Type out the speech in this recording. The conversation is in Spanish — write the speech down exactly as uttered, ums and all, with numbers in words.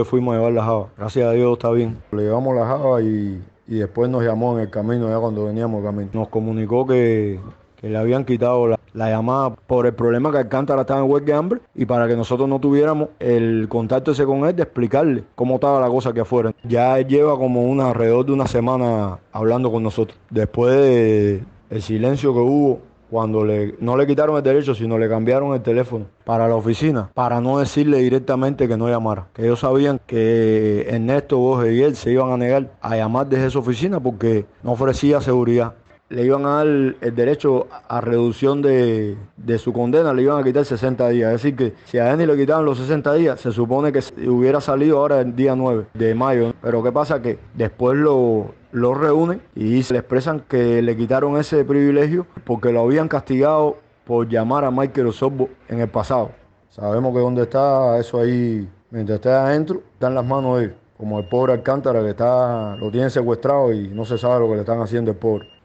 Fuimos a llevar la java. Gracias a Dios está bien. Le llevamos la java y, y después nos llamó en el camino, ya cuando veníamos camino. Nos comunicó que, que le habían quitado la, la llamada por el problema que Alcántara estaba en huelga de hambre y para que nosotros no tuviéramos el contacto ese con él de explicarle cómo estaba la cosa aquí afuera. Ya él lleva como una, alrededor de una semana hablando con nosotros. Después de el silencio que hubo cuando le, no le quitaron el derecho, sino le cambiaron el teléfono para la oficina, para no decirle directamente que no llamara. Que ellos sabían que Ernesto, Borges y él se iban a negar a llamar desde esa oficina porque no ofrecía seguridad. Le iban a dar el derecho a reducción de, de su condena, le iban a quitar sesenta días. Es decir, que si a Denis le quitaban los sesenta días, se supone que hubiera salido ahora el día nueve de mayo. Pero ¿qué pasa? Que después lo, lo reúnen y se le expresan que le quitaron ese privilegio porque lo habían castigado por llamar a Michael Osorbo en el pasado. Sabemos que donde está eso ahí, mientras esté adentro, está en las manos de él. Como el pobre Alcántara que está, lo tienen secuestrado y no se sabe lo que le están haciendo el pobre.